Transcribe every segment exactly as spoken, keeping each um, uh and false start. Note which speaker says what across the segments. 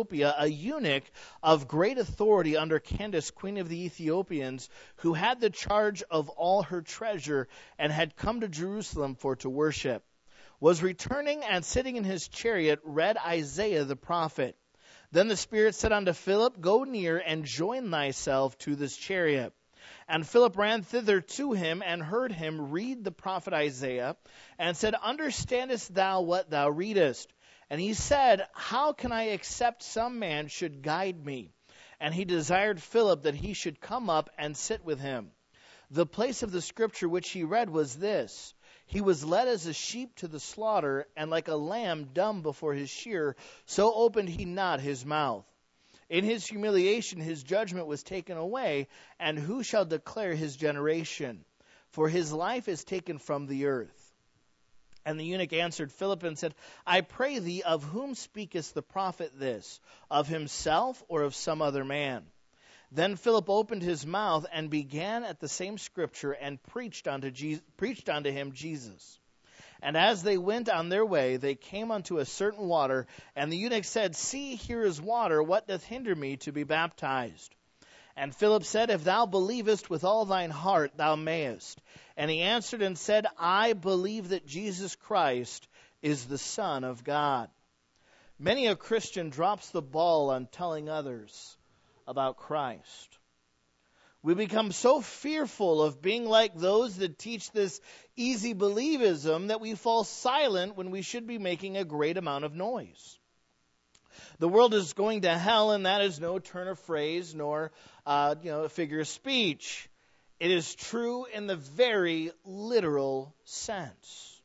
Speaker 1: Ethiopia, a eunuch of great authority under Candace, queen of the Ethiopians, who had the charge of all her treasure and had come to Jerusalem for to worship, was returning and sitting in his chariot read Isaiah the prophet. Then the Spirit said unto Philip, Go near and join thyself to this chariot. And Philip ran thither to him and heard him read the prophet Isaiah, and said, Understandest thou what thou readest? And he said, How can I except some man should guide me? And he desired Philip that he should come up and sit with him. The place of the scripture which he read was this: He was led as a sheep to the slaughter, and like a lamb dumb before his shearer, so opened he not his mouth. In his humiliation his judgment was taken away, and who shall declare his generation? For his life is taken from the earth. And the eunuch answered Philip and said, I pray thee, of whom speaketh the prophet this? Of himself or of some other man? Then Philip opened his mouth and began at the same scripture and preached unto, Je- preached unto him Jesus. And as they went on their way, they came unto a certain water, and the eunuch said, See, here is water, what doth hinder me to be baptized? And Philip said, If thou believest with all thine heart, thou mayest. And he answered and said, I believe that Jesus Christ is the Son of God. Many a Christian drops the ball on telling others about Christ. We become so fearful of being like those that teach this easy believism that we fall silent when we should be making a great amount of noise. The world is going to hell, and that is no turn of phrase nor uh, you know, a figure of speech. It is true in the very literal sense.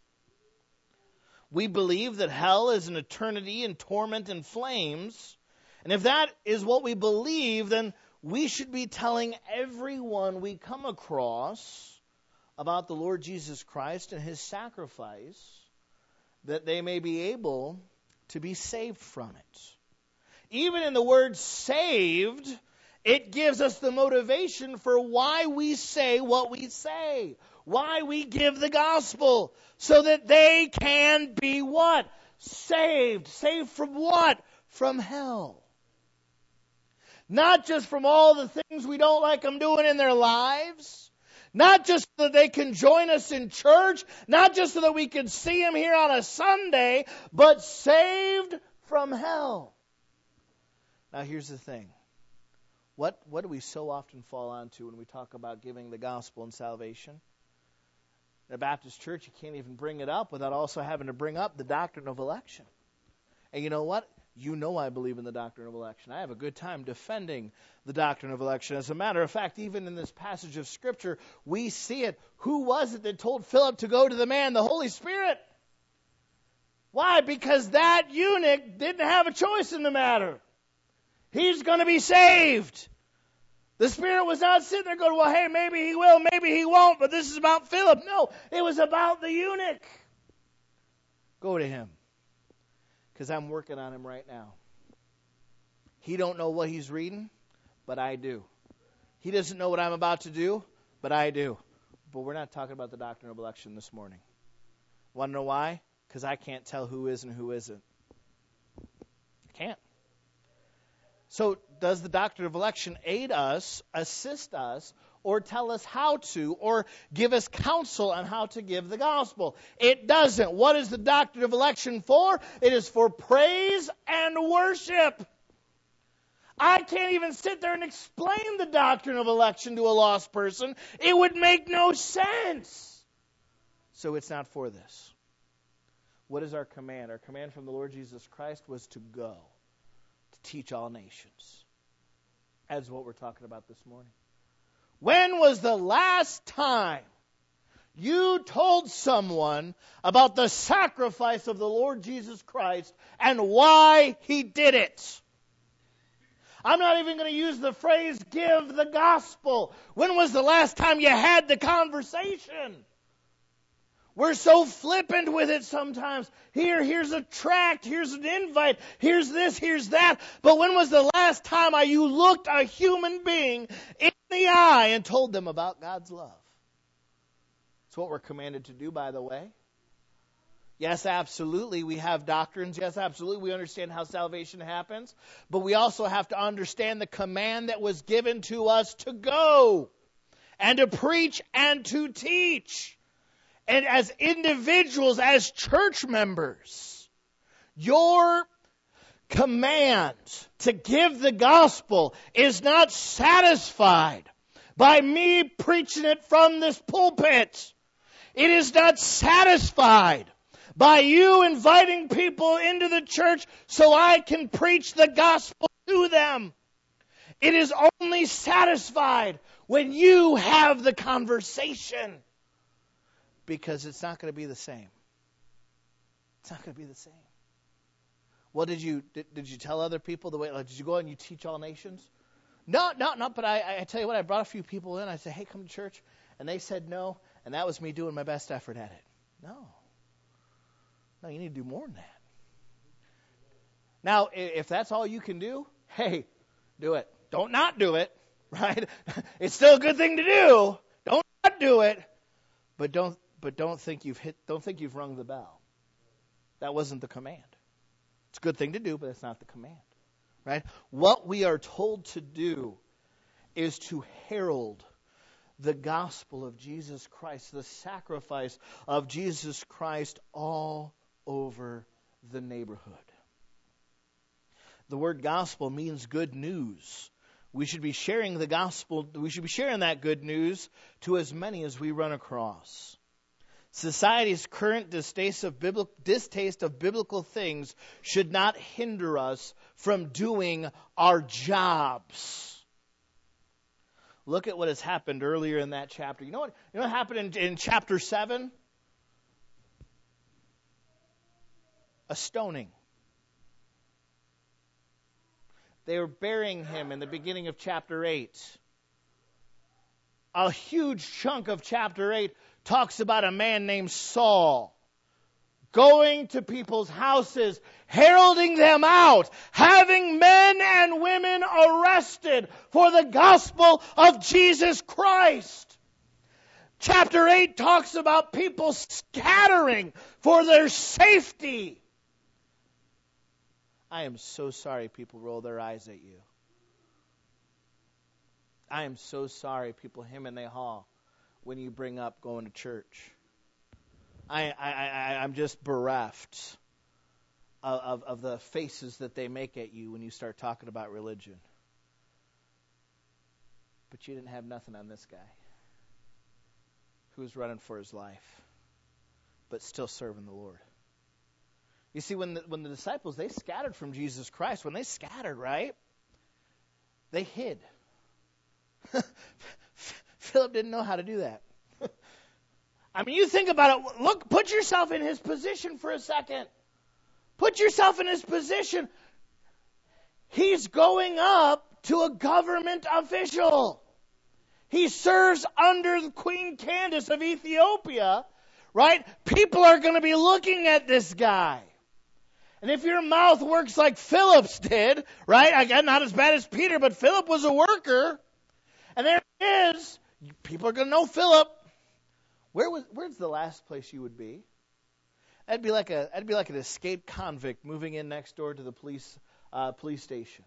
Speaker 1: We believe that hell is an eternity in torment and flames, and if that is what we believe, then we should be telling everyone we come across about the Lord Jesus Christ and his sacrifice, that they may be able to be saved from it. Even in the word saved, it gives us the motivation for why we say what we say, why we give the gospel, so that they can be what? Saved. Saved from what? From hell. Not just from all the things we don't like them doing in their lives. Not just so that they can join us in church. Not just so that we can see them here on a Sunday. But saved from hell. Now here's the thing. What, what do we so often fall onto when we talk about giving the gospel and salvation? In a Baptist church, you can't even bring it up without also having to bring up the doctrine of election. And you know what? You know I believe in the doctrine of election. I have a good time defending the doctrine of election. As a matter of fact, even in this passage of Scripture, we see it. Who was it that told Philip to go to the man? The Holy Spirit. Why? Because that eunuch didn't have a choice in the matter. He's going to be saved. The Spirit was not sitting there going, well, hey, maybe he will, maybe he won't, but this is about Philip. No, it was about the eunuch. Go to him. Because I'm working on him right now. He don't know what he's reading, but I do. He doesn't know what I'm about to do, but I do. But we're not talking about the doctrine of election this morning. Want to know why? Because I can't tell who is and who isn't. I can't. So does the doctrine of election aid us, assist us, or tell us how to, or give us counsel on how to give the gospel? It doesn't. What is the doctrine of election for? It is for praise and worship. I can't even sit there and explain the doctrine of election to a lost person. It would make no sense. So it's not for this. What is our command? Our command from the Lord Jesus Christ was to go, to teach all nations. That's what we're talking about this morning. When was the last time you told someone about the sacrifice of the Lord Jesus Christ and why he did it? I'm not even going to use the phrase, give the gospel. When was the last time you had the conversation? We're so flippant with it sometimes. Here, here's a tract, here's an invite, here's this, here's that. But when was the last time you looked a human being in the eye and told them about God's love? It's what we're commanded to do, by the way. Yes, absolutely, we have doctrines. Yes, absolutely, we understand how salvation happens. But we also have to understand the command that was given to us to go and to preach and to teach. And as individuals, as church members, your command to give the gospel is not satisfied by me preaching it from this pulpit. It is not satisfied by you inviting people into the church so I can preach the gospel to them. It is only satisfied when you have the conversation, because it's not going to be the same. It's not going to be the same. Well, did you did, did you tell other people the way? Like, did you go and you teach all nations? No, no, no. But I, I tell you what, I brought a few people in. I said, hey, come to church, and they said no, and that was me doing my best effort at it. No, no, you need to do more than that. Now, if that's all you can do, hey, do it. Don't not do it, right? It's still a good thing to do. Don't not do it, but don't but don't think you've hit. Don't think you've rung the bell. That wasn't the command. It's a good thing to do, but it's not the command, right? What we are told to do is to herald the gospel of Jesus Christ, the sacrifice of Jesus Christ all over the neighborhood. The word gospel means good news. We should be sharing the gospel, we should be sharing that good news to as many as we run across. Society's current distaste of, biblical, distaste of biblical things should not hinder us from doing our jobs. Look at what has happened earlier in that chapter. You know what, you know what happened in, in chapter seven? A stoning. They were burying him in the beginning of chapter eight. A huge chunk of chapter eight talks about a man named Saul going to people's houses, heralding them out, having men and women arrested for the gospel of Jesus Christ. Chapter eight talks about people scattering for their safety. I am so sorry people roll their eyes at you. I am so sorry people hem and they haw when you bring up going to church. I, I, I, I'm just bereft of, of, of the faces that they make at you when you start talking about religion. But you didn't have nothing on this guy who was running for his life, but still serving the Lord. You see, when the, when the disciples, they scattered from Jesus Christ, when they scattered, right, they hid. Philip didn't know how to do that. I mean, you think about it. Look, put yourself in his position for a second. Put yourself in his position. He's going up to a government official. He serves under Queen Candace of Ethiopia, right? People are going to be looking at this guy. And if your mouth works like Philip's did, right? Again, not as bad as Peter, but Philip was a worker. And there it is. People are going to know Philip. Where was? Where's the last place you would be? That'd be like a. That'd be like an escaped convict moving in next door to the police uh, police station.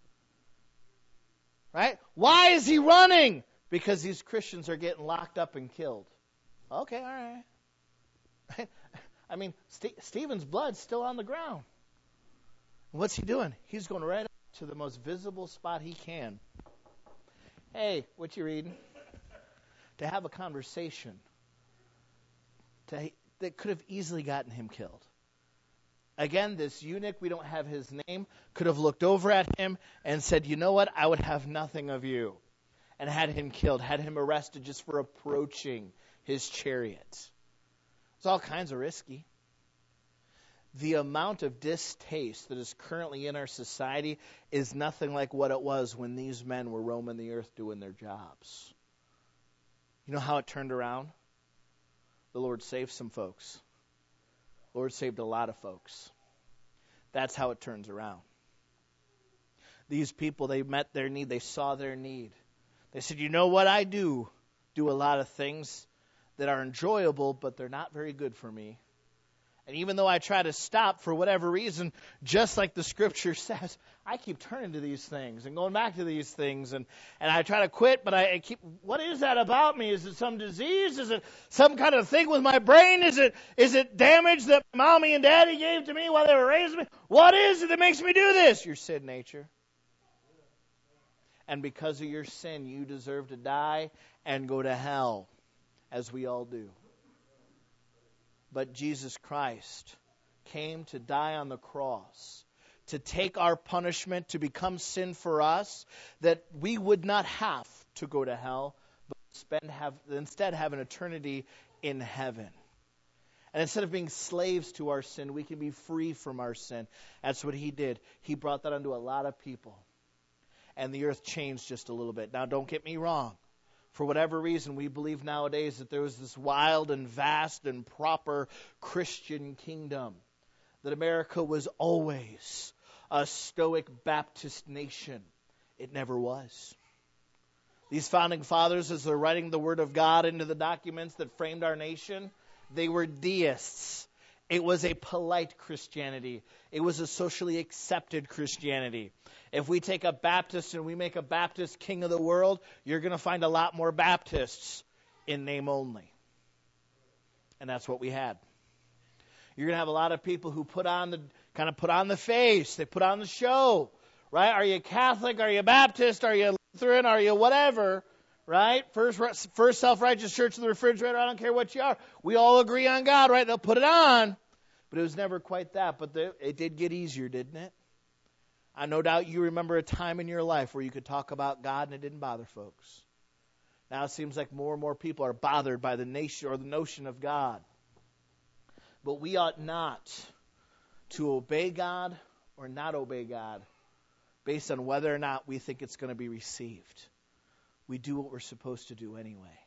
Speaker 1: Right? Why is he running? Because these Christians are getting locked up and killed. Okay, all right. Right? I mean, St- Stephen's blood's still on the ground. What's he doing? He's going right up to the most visible spot he can. Hey, what you reading? To have a conversation to, that could have easily gotten him killed. Again, this eunuch, we don't have his name, could have looked over at him and said, you know what, I would have nothing of you. And had him killed, had him arrested just for approaching his chariot. It's all kinds of risky. The amount of distaste that is currently in our society is nothing like what it was when these men were roaming the earth doing their jobs. You know how it turned around? The Lord saved some folks. The Lord saved a lot of folks. That's how it turns around. These people, they met their need. They saw their need. They said, you know what I do? Do a lot of things that are enjoyable, but they're not very good for me. And even though I try to stop for whatever reason, just like the scripture says, I keep turning to these things and going back to these things. And, and I try to quit, but I, I keep, what is that about me? Is it some disease? Is it some kind of thing with my brain? Is it is it damage that mommy and daddy gave to me while they were raising me? What is it that makes me do this? Your sin nature. And because of your sin, you deserve to die and go to hell, as we all do. But Jesus Christ came to die on the cross, to take our punishment, to become sin for us, that we would not have to go to hell, but spend have instead have an eternity in heaven. And instead of being slaves to our sin, we can be free from our sin. That's what he did. He brought that onto a lot of people. And the earth changed just a little bit. Now, don't get me wrong. For whatever reason, we believe nowadays that there was this wild and vast and proper Christian kingdom. That America was always a stoic Baptist nation. It never was. These founding fathers, as they're writing the Word of God into the documents that framed our nation, they were deists. It was a polite Christianity. It was a socially accepted Christianity. If we take a Baptist and we make a Baptist king of the world, you're going to find a lot more Baptists in name only. And that's what we had. You're going to have a lot of people who put on the kind of put on the face. They put on the show, right? Are you Catholic? Are you Baptist? Are you Lutheran? Are you whatever? Right? First, first self-righteous church in the refrigerator. I don't care what you are. We all agree on God, right? They'll put it on. But it was never quite that. But the, it did get easier, didn't it? I no doubt you remember a time in your life where you could talk about God and it didn't bother folks. Now it seems like more and more people are bothered by the nation or the notion of God. But we ought not to obey God or not obey God based on whether or not we think it's going to be received. We do what we're supposed to do anyway.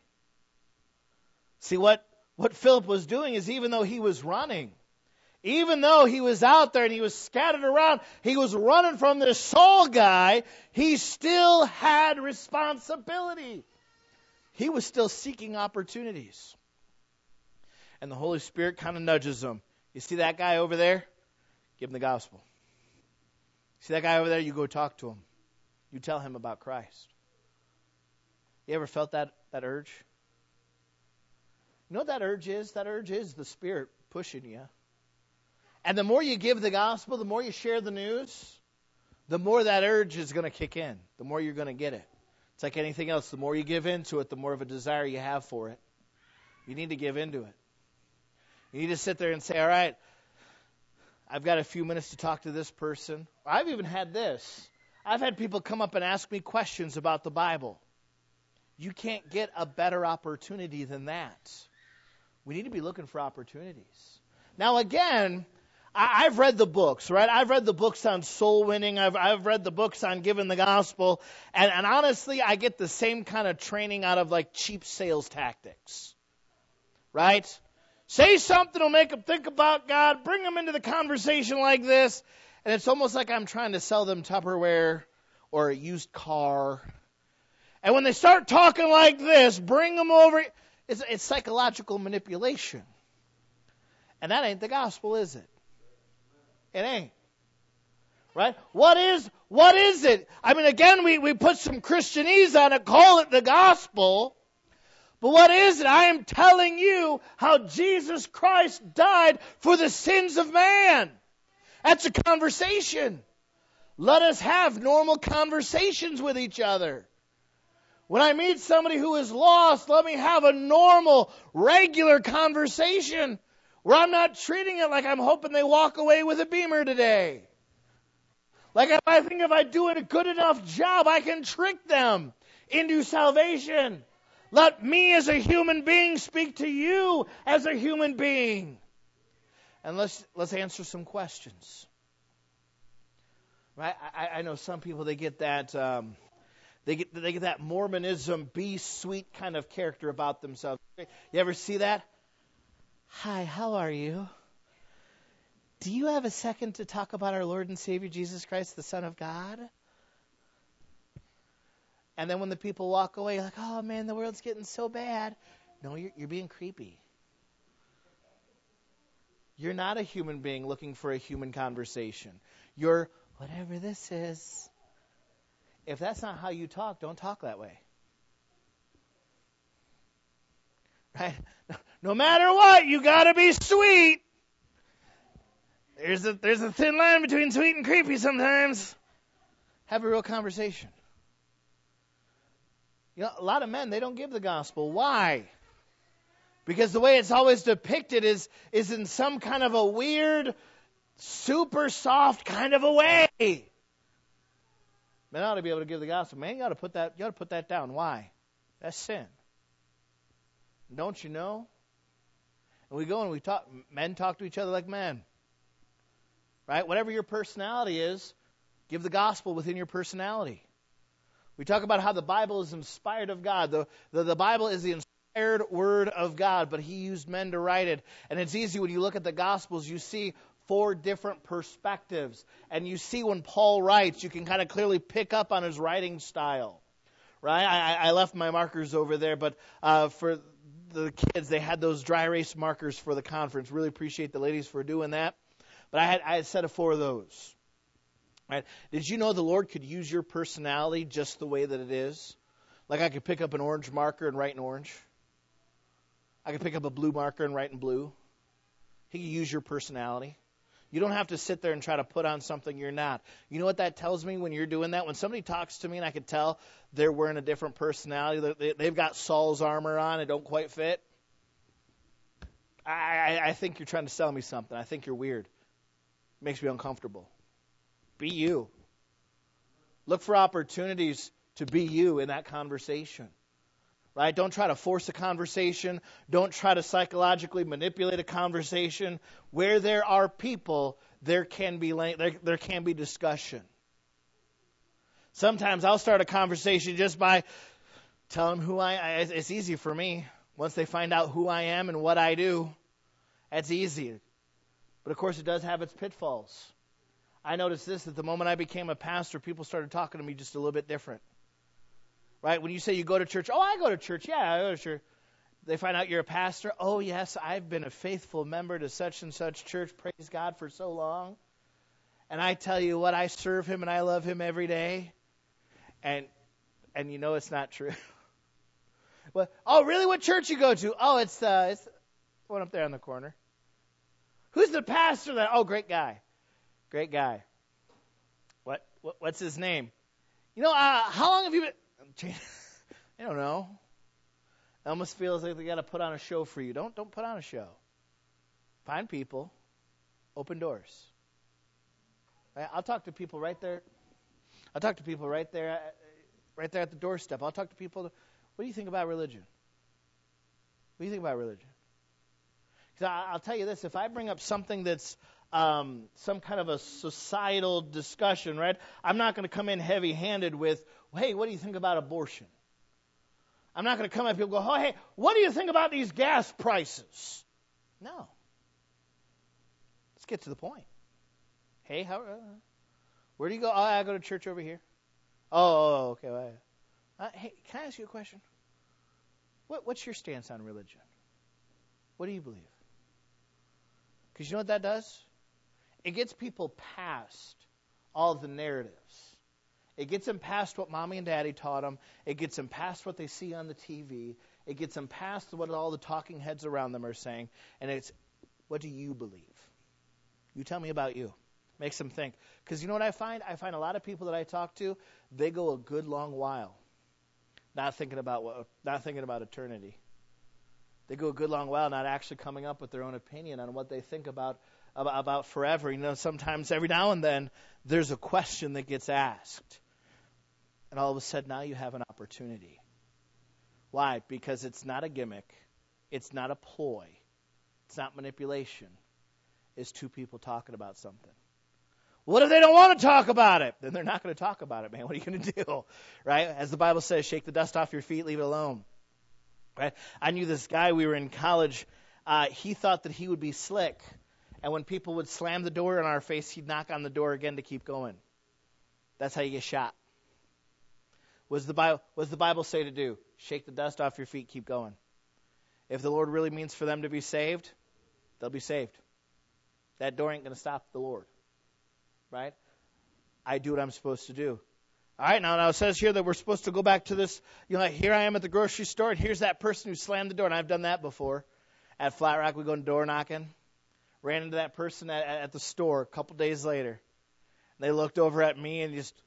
Speaker 1: See, what, what Philip was doing is even though he was running, even though he was out there and he was scattered around, he was running from this Saul guy, he still had responsibility. He was still seeking opportunities. And the Holy Spirit kind of nudges him. You see that guy over there? Give him the gospel. See that guy over there? You go talk to him. You tell him about Christ. You ever felt that, that urge? You know what that urge is? That urge is the Spirit pushing you. And the more you give the gospel, the more you share the news, the more that urge is going to kick in. The more you're going to get it. It's like anything else. The more you give into it, the more of a desire you have for it. You need to give into it. You need to sit there and say, all right, I've got a few minutes to talk to this person. I've even had this. I've had people come up and ask me questions about the Bible. You can't get a better opportunity than that. We need to be looking for opportunities. Now, again, I, I've read the books, right? I've read the books on soul winning. I've, I've read the books on giving the gospel. And, and honestly, I get the same kind of training out of like cheap sales tactics, right? Say something will make them think about God. Bring them into the conversation like this. And it's almost like I'm trying to sell them Tupperware or a used car. And when they start talking like this, bring them over. It's, it's psychological manipulation. And that ain't the gospel, is it? It ain't. Right? What is, what is it? I mean, again, we, we put some Christianese on it, call it the gospel. But what is it? I am telling you how Jesus Christ died for the sins of man. That's a conversation. Let us have normal conversations with each other. When I meet somebody who is lost, let me have a normal, regular conversation where I'm not treating it like I'm hoping they walk away with a Beamer today. Like if I think if I do a good enough job, I can trick them into salvation. Let me as a human being speak to you as a human being. And let's let's answer some questions. Right? I, I know some people, they get that um, they get they get that Mormonism, be sweet kind of character about themselves. You ever see that? Hi, how are you? Do you have a second to talk about our Lord and Savior Jesus Christ, the Son of God? And then when the people walk away, you're like, oh man, the world's getting so bad. No, you're, you're being creepy. You're not a human being looking for a human conversation. You're whatever this is. If that's not how you talk, don't talk that way. Right? No matter what, you got to be sweet. There's a there's a thin line between sweet and creepy sometimes. Have a real conversation. You know, a lot of men, they don't give the gospel. Why? Because the way it's always depicted is is in some kind of a weird, super soft kind of a way. Men ought to be able to give the gospel. Man, you ought to put that you ought to put that down. Why? That's sin. Don't you know? And we go and we talk. Men talk to each other like men. Right? Whatever your personality is, give the gospel within your personality. We talk about how the Bible is inspired of God. The, the, the Bible is the inspired word of God, but he used men to write it. And it's easy when you look at the Gospels, you see four different perspectives. And you see when Paul writes, you can kind of clearly pick up on his writing style. Right? I, I left my markers over there, but uh, for the kids, they had those dry erase markers for the conference. Really appreciate the ladies for doing that. But I had I had set of four of those. Right? Did you know the Lord could use your personality just the way that it is? Like I could pick up an orange marker and write in orange. I could pick up a blue marker and write in blue. He could use your personality. You don't have to sit there and try to put on something you're not. You know what that tells me when you're doing that? When somebody talks to me and I can tell they're wearing a different personality, they've got Saul's armor on, it don't quite fit. I, I, I think you're trying to sell me something. I think you're weird. It makes me uncomfortable. Be you. Look for opportunities to be you in that conversation. Right? Don't try to force a conversation. Don't try to psychologically manipulate a conversation. Where there are people, there can be there, there can be discussion. Sometimes I'll start a conversation just by telling them who I am. It's easy for me. Once they find out who I am and what I do, that's easy. But of course it does have its pitfalls. I noticed this, that the moment I became a pastor, people started talking to me just a little bit different. Right? When you say you go to church, oh, I go to church. Yeah, I go to church. They find out you're a pastor. Oh, yes, I've been a faithful member to such and such church. Praise God for so long. And I tell you what, I serve him and I love him every day. And and you know it's not true. Well, oh, really? What church you go to? Oh, it's the, it's the one up there on the corner. Who's the pastor there? Oh, great guy. Great guy. What, what what's his name? You know, uh, how long have you been? I don't know. It almost feels like they got to put on a show for you. Don't don't put on a show. Find people. Open doors. Right? I'll talk to people right there. I'll talk to people right there, right there at the doorstep. I'll talk to people. What do you think about religion? What do you think about religion? Because I'll tell you this: if I bring up something that's Um, some kind of a societal discussion, right? I'm not going to come in heavy-handed with, hey, what do you think about abortion? I'm not going to come at people and go, oh, hey, what do you think about these gas prices? No. Let's get to the point. Hey, how? Uh, where do you go? Oh, I go to church over here. Oh, okay. Well, uh, hey, can I ask you a question? What, what's your stance on religion? What do you believe? Because you know what that does? It gets people past all the narratives. It gets them past what mommy and daddy taught them. It gets them past what they see on the T V. It gets them past what all the talking heads around them are saying. And it's, what do you believe? You tell me about you. Makes them think. Because you know what I find? I find a lot of people that I talk to, they go a good long while not thinking about what, not thinking about eternity. They go a good long while not actually coming up with their own opinion on what they think about About, about forever. You know, sometimes every now and then there's a question that gets asked. And all of a sudden now you have an opportunity. Why? Because it's not a gimmick. It's not a ploy. It's not manipulation. It's two people talking about something. What if they don't want to talk about it? Then they're not going to talk about it, man. What are you going to do? Right? As the Bible says, shake the dust off your feet, leave it alone. Right? I knew this guy, we were in college. Uh, he thought that he would be slick. And when people would slam the door in our face, he'd knock on the door again to keep going. That's how you get shot. What does the Bible, what does the Bible say to do? Shake the dust off your feet, keep going. If the Lord really means for them to be saved, they'll be saved. That door ain't going to stop the Lord. Right? I do what I'm supposed to do. All right, now, now it says here that we're supposed to go back to this. You know, like here I am at the grocery store, and here's that person who slammed the door. And I've done that before. At Flat Rock, we go door knocking. Ran into that person at, at the store a couple days later. They looked over at me and just,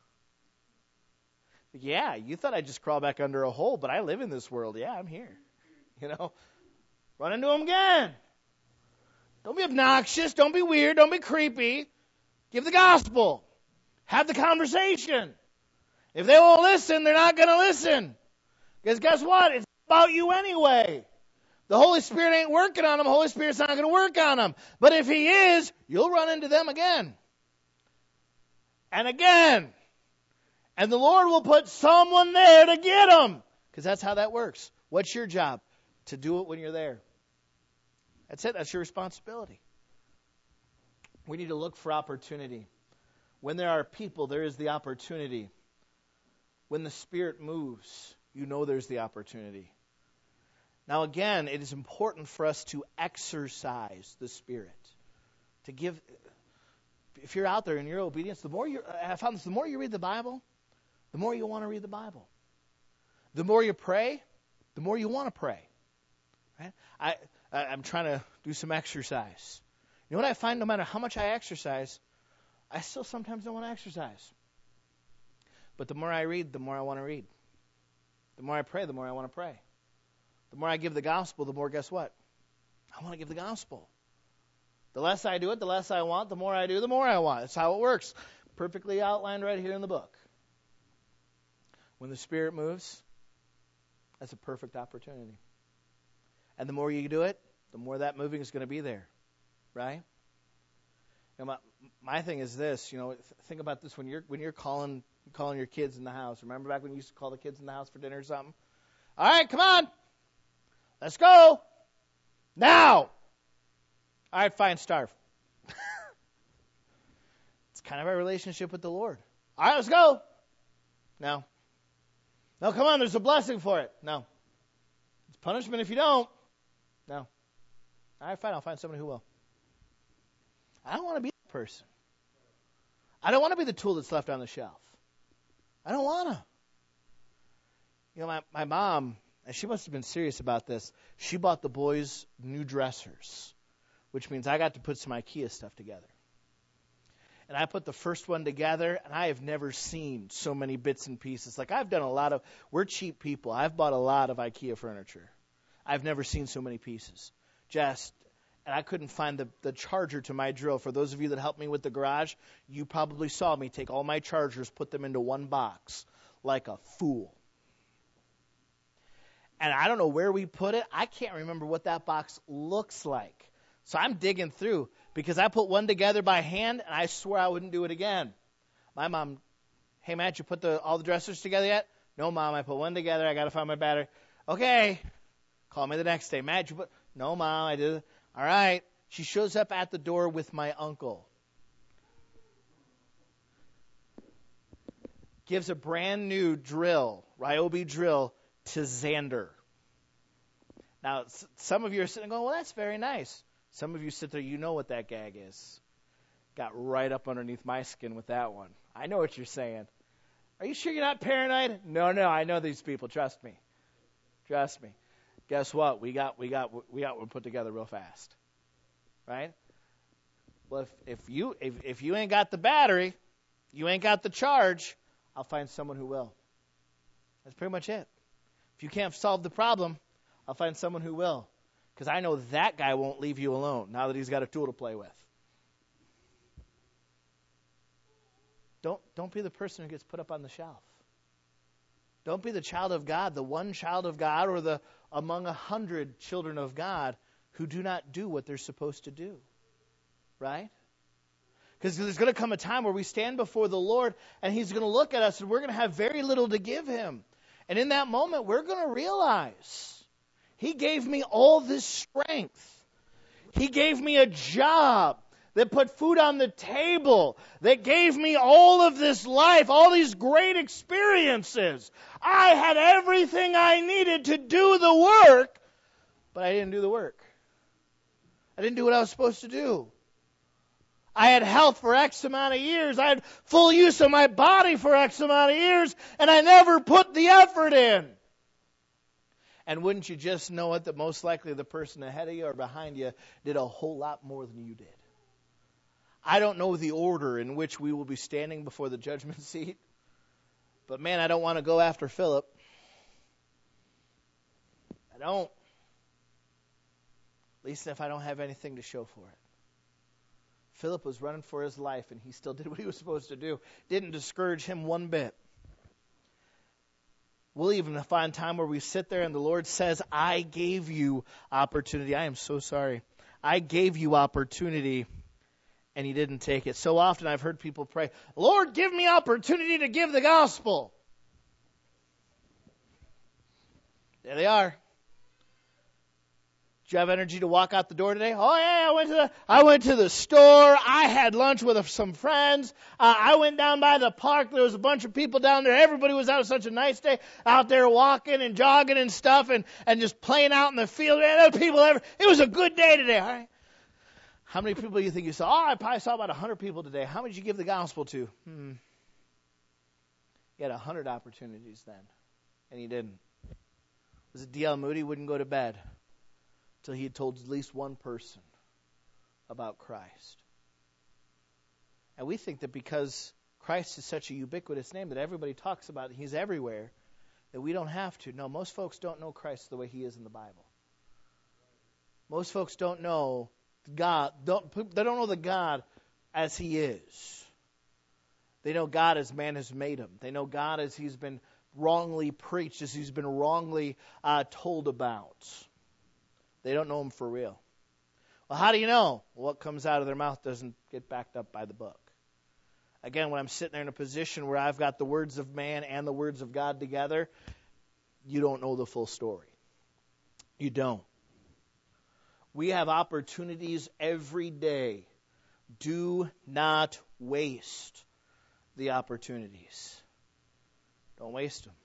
Speaker 1: yeah, you thought I'd just crawl back under a hole, but I live in this world. Yeah, I'm here. You know, run into them again. Don't be obnoxious. Don't be weird. Don't be creepy. Give the gospel. Have the conversation. If they won't listen, they're not going to listen. Because guess what? It's about you anyway. The Holy Spirit ain't working on them. The Holy Spirit's not going to work on them. But if He is, you'll run into them again. And again. And the Lord will put someone there to get them. Because that's how that works. What's your job? To do it when you're there. That's it. That's your responsibility. We need to look for opportunity. When there are people, there is the opportunity. When the Spirit moves, you know there's the opportunity. Now again, it is important for us to exercise the Spirit. To give, if you're out there in your obedience, the more you, I found this, the more you read the Bible, the more you want to read the Bible. The more you pray, the more you want to pray. Right? I, I, I'm trying to do some exercise. You know what I find? No matter how much I exercise, I still sometimes don't want to exercise. But the more I read, the more I want to read. The more I pray, the more I want to pray. The more I give the gospel, the more, guess what? I want to give the gospel. The less I do it, the less I want. The more I do, the more I want. That's how it works. Perfectly outlined right here in the book. When the Spirit moves, that's a perfect opportunity. And the more you do it, the more that moving is going to be there. Right? You know, my, my thing is this, you know, th- think about this when you're when you're calling calling your kids in the house. Remember back when you used to call the kids in the house for dinner or something? All right, come on. Let's go. Now. All right, fine, starve. It's kind of our relationship with the Lord. All right, let's go. No. No, come on, there's a blessing for it. No. It's punishment if you don't. No. All right, fine, I'll find somebody who will. I don't want to be that person. I don't want to be the tool that's left on the shelf. I don't want to. You know, my, my mom, and she must have been serious about this, she bought the boys new dressers, which means I got to put some IKEA stuff together. And I put the first one together, and I have never seen so many bits and pieces. Like, I've done a lot of, we're cheap people. I've bought a lot of IKEA furniture. I've never seen so many pieces. Just, and I couldn't find the, the charger to my drill. For those of you that helped me with the garage, you probably saw me take all my chargers, put them into one box, like a fool. And I don't know where we put it. I can't remember what that box looks like. So I'm digging through because I put one together by hand, and I swear I wouldn't do it again. My mom, hey, Matt, you put the, all the dressers together yet? No, Mom, I put one together. I got to find my battery. Okay. Call me the next day. Matt, you put, no, Mom, I did it. All right. She shows up at the door with my uncle. Gives a brand new drill, Ryobi drill, to Xander. Now, some of you are sitting going, well, that's very nice. Some of you sit there, you know what that gag is. Got right up underneath my skin with that one. I know what you're saying. Are you sure you're not paranoid? No, no, I know these people. Trust me. Trust me. Guess what? We got we got we got one put together real fast. Right? Well, if, if you if, if you ain't got the battery, you ain't got the charge, I'll find someone who will. That's pretty much it. If you can't solve the problem, I'll find someone who will. Because I know that guy won't leave you alone now that he's got a tool to play with. Don't, don't be the person who gets put up on the shelf. Don't be the child of God, the one child of God, or the among a hundred children of God who do not do what they're supposed to do. Right? Because there's going to come a time where we stand before the Lord, and He's going to look at us, and we're going to have very little to give Him. And in that moment, we're going to realize, He gave me all this strength. He gave me a job that put food on the table, that gave me all of this life, all these great experiences. I had everything I needed to do the work, but I didn't do the work. I didn't do what I was supposed to do. I had health for X amount of years. I had full use of my body for X amount of years, and I never put the effort in. And wouldn't you just know it, that most likely the person ahead of you or behind you did a whole lot more than you did. I don't know the order in which we will be standing before the judgment seat, but man, I don't want to go after Philip. I don't. At least if I don't have anything to show for it. Philip was running for his life, and he still did what he was supposed to do. Didn't discourage him one bit. We'll even find time where we sit there and the Lord says, I gave you opportunity. I am so sorry. I gave you opportunity, and you didn't take it. So often I've heard people pray, Lord, give me opportunity to give the gospel. There they are. Do you have energy to walk out the door today? Oh yeah, I went to the I went to the store. I had lunch with some friends. Uh, I went down by the park. There was a bunch of people down there. Everybody was out. Such a nice day out there walking and jogging and stuff, and, and just playing out in the field. Man, other people ever. It was a good day today. All right. How many people do you think you saw? Oh, I probably saw about a hundred people today. How many did you give the gospel to? Hmm. You had a hundred opportunities then, and you didn't. Was it D L Moody wouldn't go to bed till he had told at least one person about Christ? And we think that because Christ is such a ubiquitous name that everybody talks about, he's everywhere, that we don't have to. No, most folks don't know Christ the way he is in the Bible. Most folks don't know God. Don't, they don't know the God as he is. They know God as man has made him. They know God as he's been wrongly preached, as he's been wrongly uh, told about. They don't know him for real. Well, how do you know? Well, what comes out of their mouth doesn't get backed up by the book. Again, when I'm sitting there in a position where I've got the words of man and the words of God together, you don't know the full story. You don't. We have opportunities every day. Do not waste the opportunities. Don't waste them.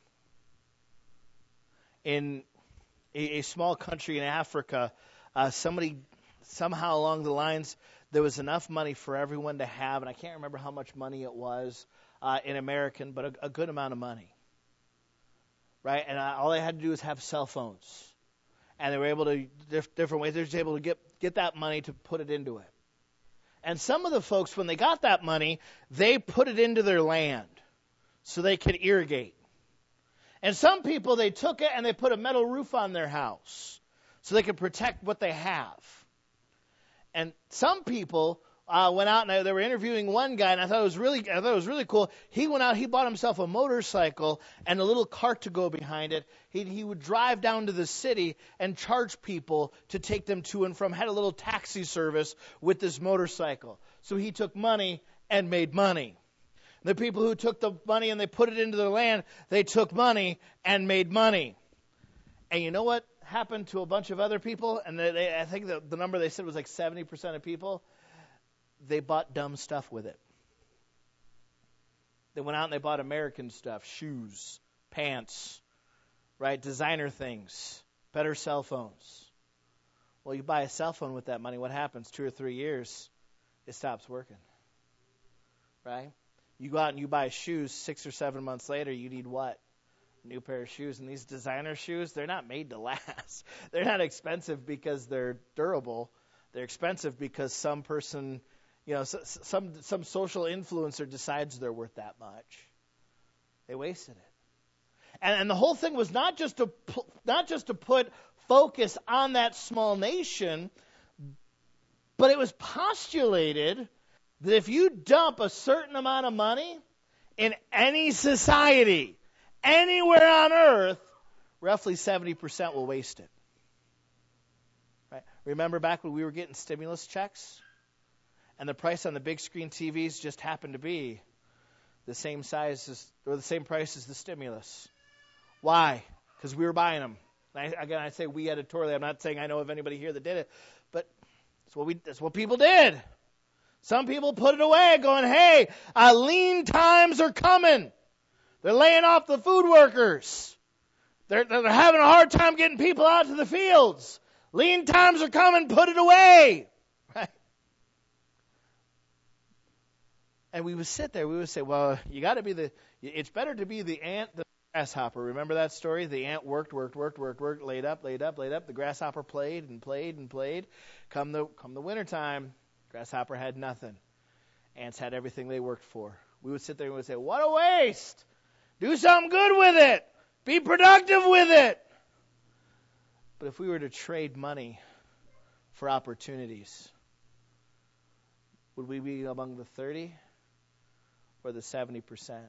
Speaker 1: In a, a small country in Africa, uh, somebody, somehow along the lines, there was enough money for everyone to have, and I can't remember how much money it was uh, in American, but a, a good amount of money. Right? And uh, all they had to do was have cell phones. And they were able to, diff- different ways, they were just able to get, get that money to put it into it. And some of the folks, when they got that money, they put it into their land so they could irrigate. And some people, they took it and they put a metal roof on their house so they could protect what they have. And some people uh, went out and they were interviewing one guy, and I thought it was really, I thought it was really cool. He went out, he bought himself a motorcycle and a little cart to go behind it. He he would drive down to the city and charge people to take them to and from. Had a little taxi service with this motorcycle. So he took money and made money. The people who took the money and they put it into their land, they took money and made money. And you know what happened to a bunch of other people? And they, they, I think the, the number they said was like seventy percent of people. They bought dumb stuff with it. They went out and they bought American stuff, shoes, pants, right, designer things, better cell phones. Well, you buy a cell phone with that money, what happens? Two or three years, it stops working, right? You go out and you buy shoes, six or seven months later, you need what? A new pair of shoes. And these designer shoes, they're not made to last. They're not expensive because they're durable. They're expensive because some person, you know, some some social influencer decides they're worth that much. They wasted it. And, and the whole thing was not just to not just to put focus on that small nation, but it was postulated that if you dump a certain amount of money in any society, anywhere on earth, roughly seventy percent will waste it. Right? Remember back when we were getting stimulus checks? And the price on the big screen T Vs just happened to be the same size as, or the same price as the stimulus. Why? Because we were buying them. I, again, I say we editorially. I'm not saying I know of anybody here that did it, but that's what we. That's what people did. Some people put it away, going, "Hey, uh, lean times are coming. They're laying off the food workers. They're they're having a hard time getting people out to the fields. Lean times are coming. Put it away." Right? And we would sit there. We would say, well, you got to be the, it's better to be the ant than the grasshopper. Remember that story? The ant worked, worked, worked, worked, worked, laid up, laid up, laid up. The grasshopper played and played and played. Come the, come the wintertime, grasshopper had nothing. Ants had everything they worked for. We would sit there and we would say, what a waste. Do something good with it. Be productive with it. But if we were to trade money for opportunities, would we be among the thirty or the seventy percent?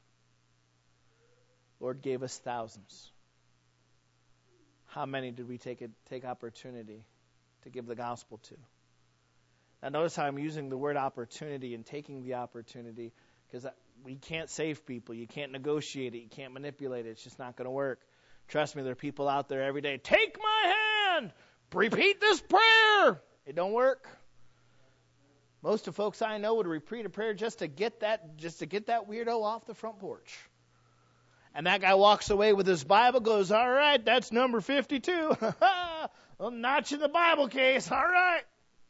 Speaker 1: Lord gave us thousands. How many did we take it, take opportunity to give the gospel to? Now notice how I'm using the word opportunity and taking the opportunity, because we can't save people. You can't negotiate it. You can't manipulate it. It's just not going to work. Trust me, there are people out there every day. Take my hand. Repeat this prayer. It don't work. Most of the folks I know would repeat a prayer just to get that, just to get that weirdo off the front porch. And that guy walks away with his Bible, goes, all right, that's number fifty-two. A notch in the Bible case. All right.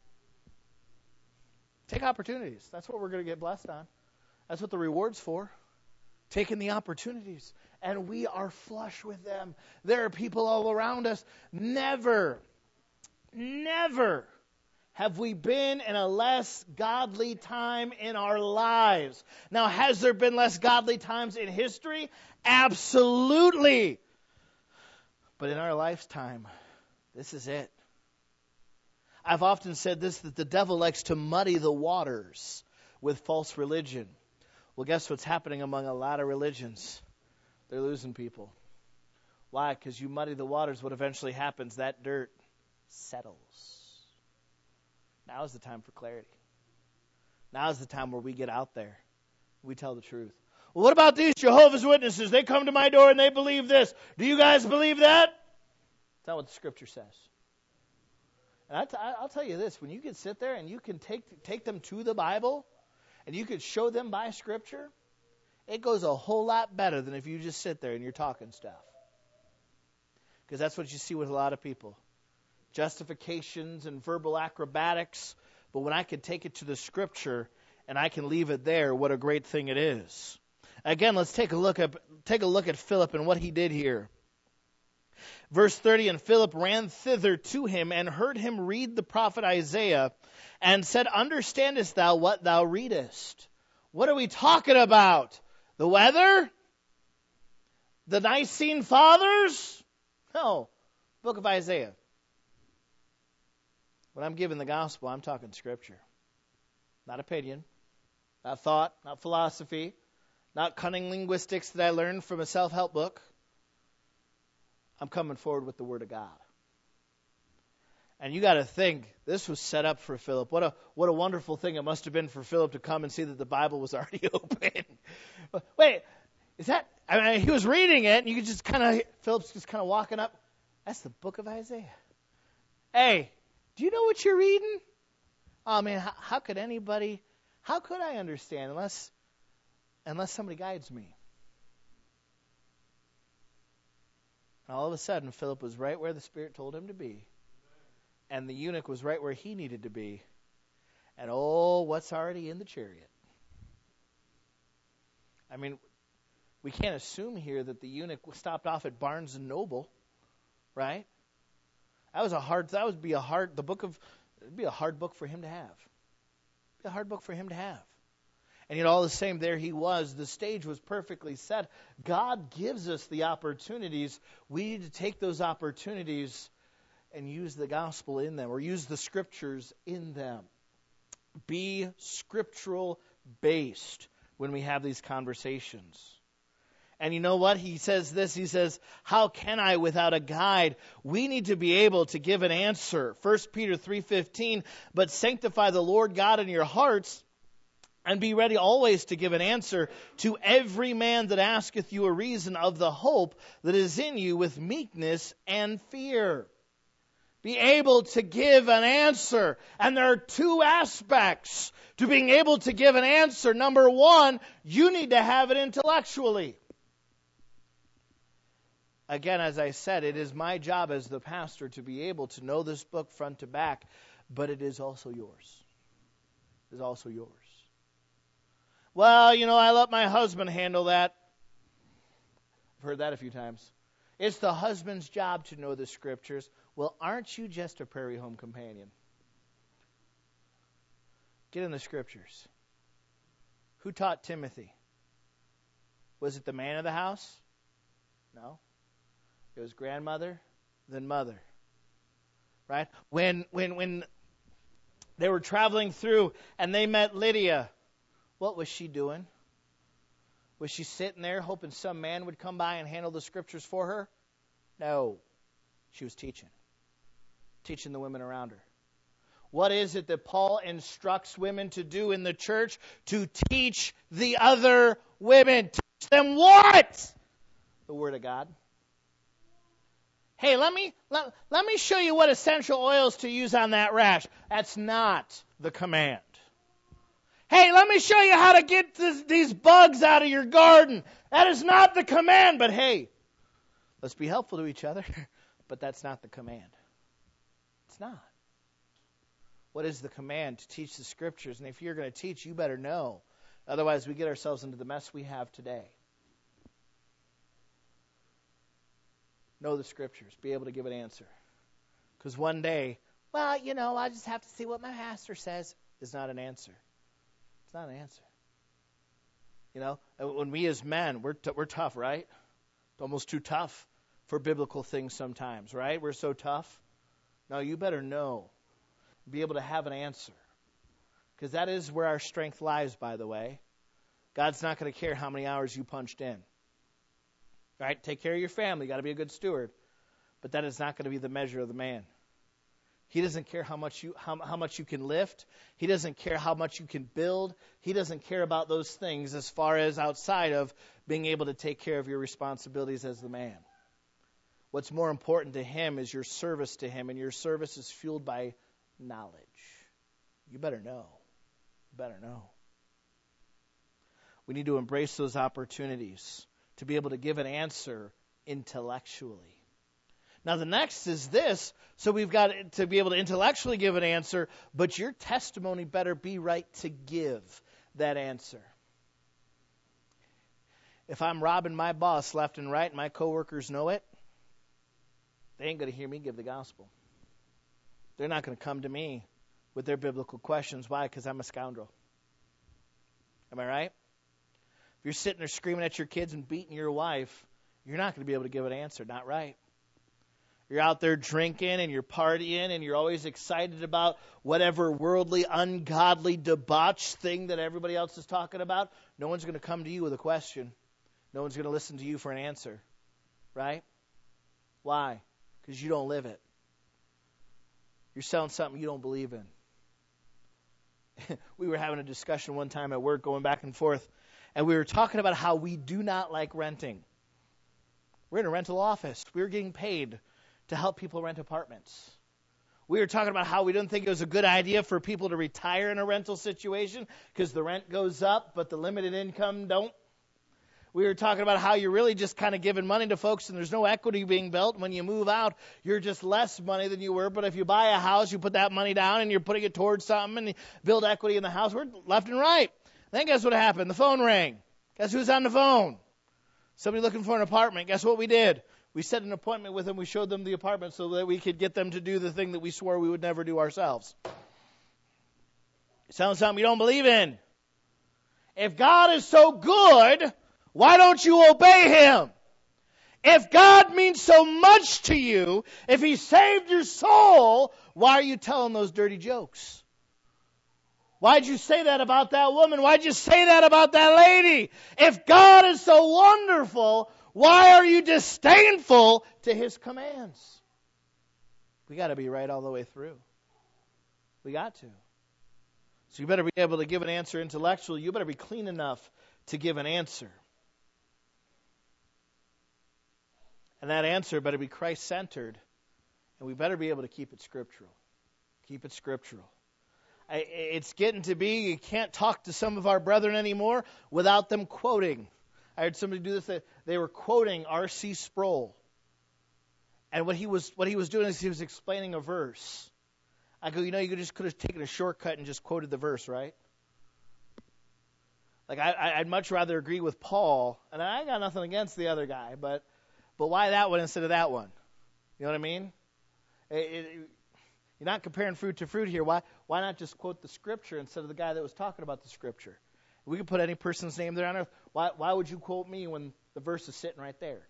Speaker 1: Take opportunities. That's what we're going to get blessed on. That's what the reward's for. Taking the opportunities. And we are flush with them. There are people all around us. Never, never have we been in a less godly time in our lives. Now, has there been less godly times in history? Absolutely. But in our lifetime, this is it. I've often said this, that the devil likes to muddy the waters with false religion. Well, guess what's happening among a lot of religions? They're losing people. Why? Because you muddy the waters, what eventually happens, that dirt settles. Now is the time for clarity. Now is the time where we get out there. We tell the truth. Well, what about these Jehovah's Witnesses? They come to my door and they believe this. Do you guys believe that? That's not what the Scripture says. And I t- I'll tell you this, when you can sit there and you can take take them to the Bible and you can show them by Scripture, it goes a whole lot better than if you just sit there and you're talking stuff. Because that's what you see with a lot of people. Justifications and verbal acrobatics. But when I can take it to the Scripture and I can leave it there, what a great thing it is. Again, let's take a look at take a look at Philip and what he did here. Verse thirty, and Philip ran thither to him and heard him read the prophet Isaiah and said, understandest thou what thou readest? What are we talking about? The weather? The Nicene Fathers? No, book of Isaiah. When I'm giving the gospel, I'm talking Scripture. Not opinion, not thought, not philosophy, not cunning linguistics that I learned from a self-help book. I'm coming forward with the Word of God. And you got to think, this was set up for Philip. What a what a wonderful thing it must have been for Philip to come and see that the Bible was already open. Wait, is that, I mean, he was reading it, and you could just kind of, Philip's just kind of walking up. That's the book of Isaiah. Hey, do you know what you're reading? Oh, man, how, how could anybody, how could I understand unless, unless somebody guides me? All of a sudden, Philip was right where the Spirit told him to be. And the eunuch was right where he needed to be. And oh, what's already in the chariot? I mean, we can't assume here that the eunuch stopped off at Barnes and Noble, right? That was a hard, that would be a hard, the book of, it'd be a hard book for him to have. It'd be a hard book for him to have. And yet all the same, there he was. The stage was perfectly set. God gives us the opportunities. We need to take those opportunities and use the gospel in them, or use the Scriptures in them. Be scriptural based when we have these conversations. And you know what? He says this. He says, how can I without a guide? We need to be able to give an answer. First Peter three fifteen, but sanctify the Lord God in your hearts, and be ready always to give an answer to every man that asketh you a reason of the hope that is in you with meekness and fear. Be able to give an answer. And there are two aspects to being able to give an answer. Number one, you need to have it intellectually. Again, as I said, it is my job as the pastor to be able to know this book front to back, but it is also yours. It is also yours. Well, you know, I let my husband handle that. I've heard that a few times. It's the husband's job to know the Scriptures. Well, aren't you just a prairie home companion? Get in the Scriptures. Who taught Timothy? Was it the man of the house? No. It was grandmother, then mother. Right? When when when they were traveling through and they met Lydia, what was she doing? Was she sitting there hoping some man would come by and handle the Scriptures for her? No. She was teaching. Teaching the women around her. What is it that Paul instructs women to do in the church? To teach the other women. Teach them what? The Word of God. Hey, let me let, let me show you what essential oils to use on that rash. That's not the command. Hey, let me show you how to get this, these bugs out of your garden. That is not the command. But hey, let's be helpful to each other. But that's not the command. It's not. What is the command? To teach the Scriptures. And if you're going to teach, you better know. Otherwise, we get ourselves into the mess we have today. Know the Scriptures. Be able to give an answer. Because one day, well, you know, I just have to see what my pastor says, is not an answer. It's not an answer. You know, when we as men, we're t- we're tough, right? It's almost too tough for biblical things sometimes, right? We're so tough. No, you better know. Be able to have an answer. Because that is where our strength lies, by the way. God's not going to care how many hours you punched in. Right? Take care of your family. You got to be a good steward. But that is not going to be the measure of the man. He doesn't care how much you how, how much you can lift. He doesn't care how much you can build. He doesn't care about those things as far as outside of being able to take care of your responsibilities as the man. What's more important to him is your service to him, and your service is fueled by knowledge. You better know. You better know. We need to embrace those opportunities to be able to give an answer intellectually. Now the next is this. So we've got to be able to intellectually give an answer, but your testimony better be right to give that answer. If I'm robbing my boss left and right and my coworkers know it, they ain't going to hear me give the gospel. They're not going to come to me with their biblical questions. Why? Because I'm a scoundrel. Am I right? If you're sitting there screaming at your kids and beating your wife, you're not going to be able to give an answer. Not right. You're out there drinking and you're partying and you're always excited about whatever worldly, ungodly, debauched thing that everybody else is talking about. No one's going to come to you with a question. No one's going to listen to you for an answer. Right? Why? Because you don't live it. You're selling something you don't believe in. We were having a discussion one time at work going back and forth, and we were talking about how we do not like renting. We're in a rental office. We were getting paid to help people rent apartments. We were talking about how we didn't think it was a good idea for people to retire in a rental situation because the rent goes up, but the limited income don't. We were talking about how you're really just kind of giving money to folks and there's no equity being built. When you move out, you're just less money than you were. But if you buy a house, you put that money down and you're putting it towards something and you build equity in the house. We're left and right. Then guess what happened? The phone rang. Guess who's on the phone? Somebody looking for an apartment. Guess what we did? We set an appointment with them. We showed them the apartment so that we could get them to do the thing that we swore we would never do ourselves. Sounds something you don't believe in. If God is so good, why don't you obey Him? If God means so much to you, if He saved your soul, why are you telling those dirty jokes? Why'd you say that about that woman? Why'd you say that about that lady? If God is so wonderful, why are you disdainful to His commands? We got to be right all the way through. We got to. So you better be able to give an answer intellectually. You better be clean enough to give an answer. And that answer better be Christ-centered. And we better be able to keep it scriptural. Keep it scriptural. I, it's getting to be, you can't talk to some of our brethren anymore without them quoting. I heard somebody do this. They were quoting R C Sproul. And what he was what he was doing is he was explaining a verse. I go, you know, you just could have taken a shortcut and just quoted the verse, right? Like, I, I'd much rather agree with Paul, and I got nothing against the other guy, but but why that one instead of that one? You know what I mean? It, it, you're not comparing fruit to fruit here. Why why not just quote the Scripture instead of the guy that was talking about the Scripture? We could put any person's name there on earth. Why why would you quote me when the verse is sitting right there?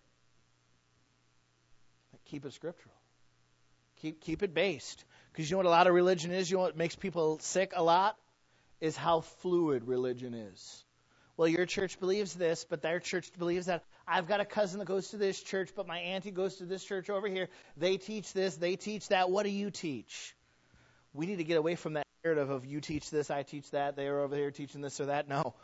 Speaker 1: Keep it scriptural. Keep keep it based. Because you know what a lot of religion is? You know what makes people sick a lot? Is how fluid religion is. Well, your church believes this, but their church believes that. I've got a cousin that goes to this church, but my auntie goes to this church over here. They teach this, they teach that. What do you teach? We need to get away from that narrative of you teach this, I teach that, they're over here teaching this or that. No.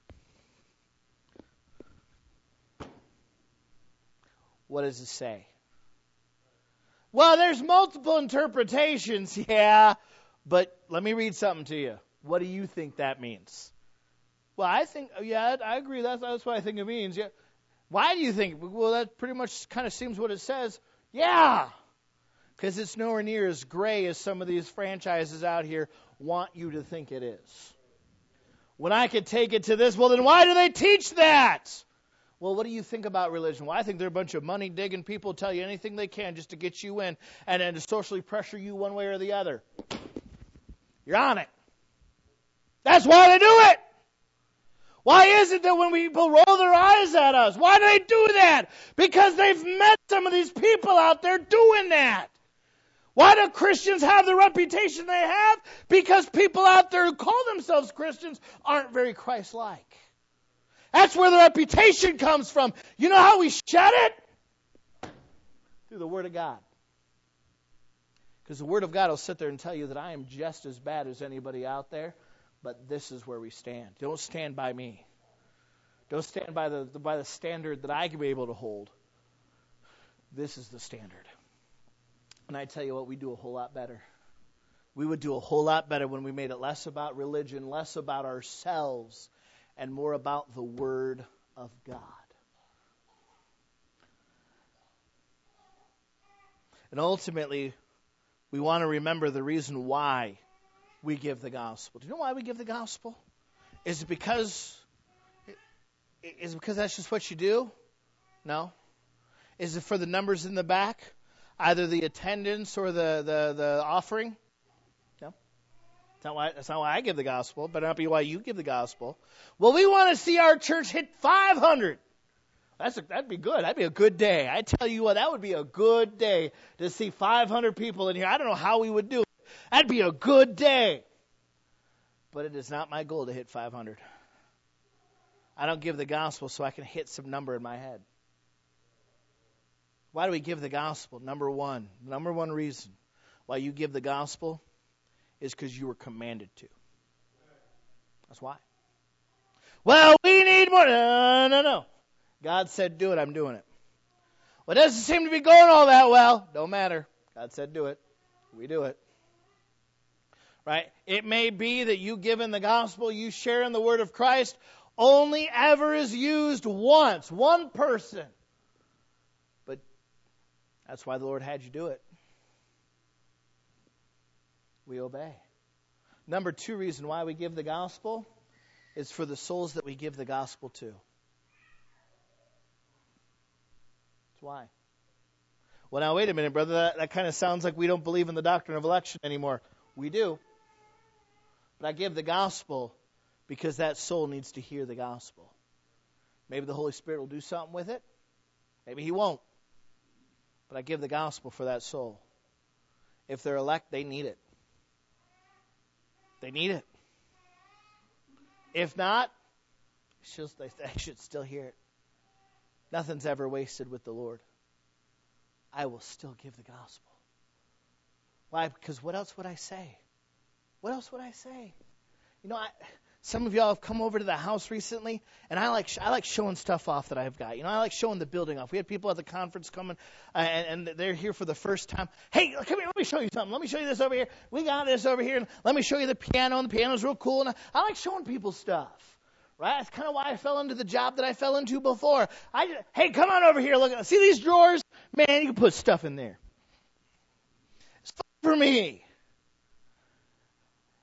Speaker 1: What does it say? Well, there's multiple interpretations, yeah, but let me read something to you. What do you think that means? Well, I think, yeah, I agree. That's, that's what I think it means. Yeah. Why do you think? Well, that pretty much kind of seems what it says. Yeah, because it's nowhere near as gray as some of these franchises out here want you to think it is. When I could take it to this, well, then why do they teach that? Well, what do you think about religion? Well, I think they're a bunch of money-digging people who tell you anything they can just to get you in and then to socially pressure you one way or the other. You're on it. That's why they do it. Why is it that when people roll their eyes at us, why do they do that? Because they've met some of these people out there doing that. Why do Christians have the reputation they have? Because people out there who call themselves Christians aren't very Christ-like. That's where the reputation comes from. You know how we shed it? Through the Word of God. Because the Word of God will sit there and tell you that I am just as bad as anybody out there, but this is where we stand. Don't stand by me. Don't stand by the, by the standard that I can be able to hold. This is the standard. And I tell you what, we do a whole lot better. We would do a whole lot better when we made it less about religion, less about ourselves, and more about the Word of God. And ultimately, we want to remember the reason why we give the gospel. Do you know why we give the gospel? Is it because is it because that's just what you do? No. Is it for the numbers in the back? Either the attendance or the, the, the offering? No. That's not, why, that's not why I give the gospel, but not be why you give the gospel. Well, we want to see our church hit five hundred. That's a, that'd be good. That'd be a good day. I tell you what, that would be a good day to see five hundred people in here. I don't know how we would do it. That'd be a good day. But it is not my goal to hit five hundred. I don't give the gospel so I can hit some number in my head. Why do we give the gospel? Number one, number one reason why you give the gospel is because you were commanded to. That's why. Well, we need more. No, no, no. God said do it, I'm doing it. Well, it doesn't seem to be going all that well. Don't matter. God said do it. We do it. Right? It may be that you give in the gospel, you share in the word of Christ, only ever is used once, one person. But that's why the Lord had you do it. We obey. Number two reason why we give the gospel is for the souls that we give the gospel to. That's why. Well, now, wait a minute, brother. That, that kind of sounds like we don't believe in the doctrine of election anymore. We do. But I give the gospel because that soul needs to hear the gospel. Maybe the Holy Spirit will do something with it. Maybe He won't. But I give the gospel for that soul. If they're elect, they need it. They need it. If not, they should still hear it. Nothing's ever wasted with the Lord. I will still give the gospel. Why? Because what else would I say? What else would I say? You know, I, some of y'all have come over to the house recently, and I like I like showing stuff off that I've got. You know, I like showing the building off. We had people at the conference coming, uh, and, and they're here for the first time. Hey, come here, let me show you something. Let me show you this over here. We got this over here, and let me show you the piano, and the piano's real cool. And I, I like showing people stuff. Right? That's kind of why I fell into the job that I fell into before. I just, hey, come on over here. Look, see these drawers? Man, you can put stuff in there. It's fun for me.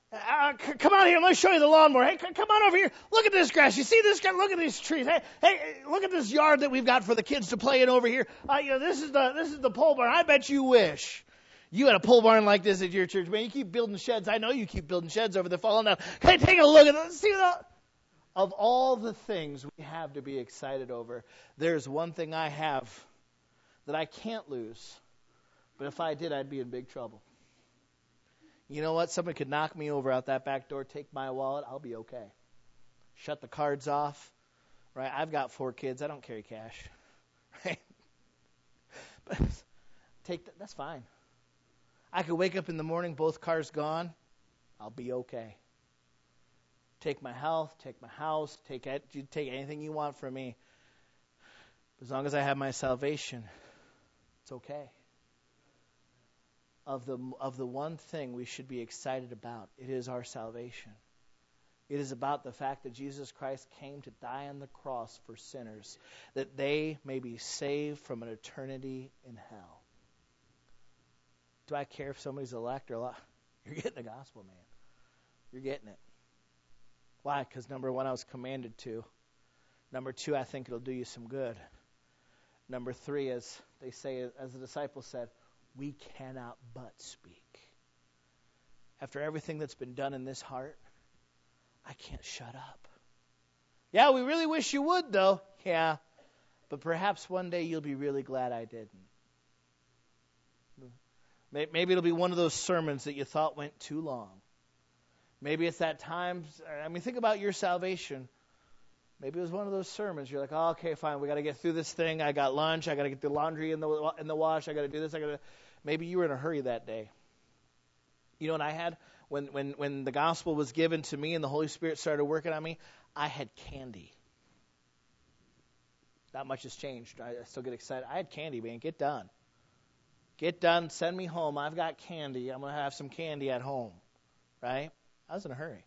Speaker 1: Uh, c- come on here. Let me show you the lawnmower. Hey, c- come on over here. Look at this grass. You see this guy? Look at these trees. Hey, hey, look at this yard that we've got for the kids to play in over here. Uh, you know, this is the this is the pole barn. I bet you wish you had a pole barn like this at your church. Man, you keep building sheds. I know you keep building sheds over there falling down. Hey, take a look at this. See that? Of all the things we have to be excited over, there's one thing I have that I can't lose. But if I did, I'd be in big trouble. You know what? Someone could knock me over out that back door, take my wallet. I'll be okay. Shut the cards off. Right? I've got four kids. I don't carry cash. Right? But take that. That's fine. I could wake up in the morning, both cars gone. I'll be okay. Take my health, take my house, take take anything you want from me. As long as I have my salvation, it's okay. Of the of the one thing we should be excited about, it is our salvation. It is about the fact that Jesus Christ came to die on the cross for sinners, that they may be saved from an eternity in hell. Do I care if somebody's elect or not? You're getting the gospel, man. You're getting it. Why? Because number one, I was commanded to. Number two, I think it'll do you some good. Number three, as they say, as the disciples said, we cannot but speak. After everything that's been done in this heart, I can't shut up. Yeah, we really wish you would, though. Yeah, but perhaps one day you'll be really glad I didn't. Maybe it'll be one of those sermons that you thought went too long. Maybe it's that time, I mean, think about your salvation. Maybe it was one of those sermons. You're like, oh, okay, fine. We got to get through this thing. I got lunch. I got to get the laundry in the in the wash. I got to do this. I got to. Maybe you were in a hurry that day. You know what I had when when when the gospel was given to me and the Holy Spirit started working on me? I had candy. Not much has changed. I, I still get excited. I had candy, man. Get done. Get done. Send me home. I've got candy. I'm gonna have some candy at home, right? I was in a hurry.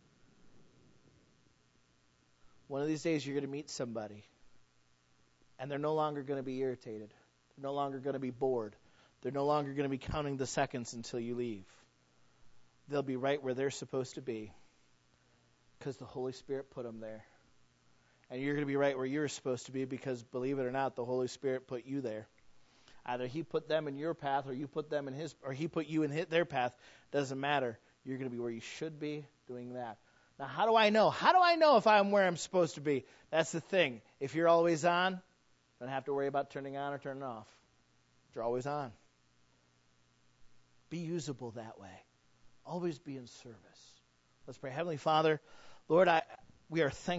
Speaker 1: One of these days you're going to meet somebody, and they're no longer going to be irritated. They're no longer going to be bored. They're no longer going to be counting the seconds until you leave. They'll be right where they're supposed to be because the Holy Spirit put them there. And you're going to be right where you're supposed to be because, believe it or not, the Holy Spirit put you there. Either He put them in your path or you put them in His, or He put you in his, their path. Doesn't matter. You're going to be where you should be doing that. Now, how do I know? How do I know if I'm where I'm supposed to be? That's the thing. If you're always on, don't have to worry about turning on or turning off. You're always on. Be usable that way. Always be in service. Let's pray. Heavenly Father, Lord, I we are thankful.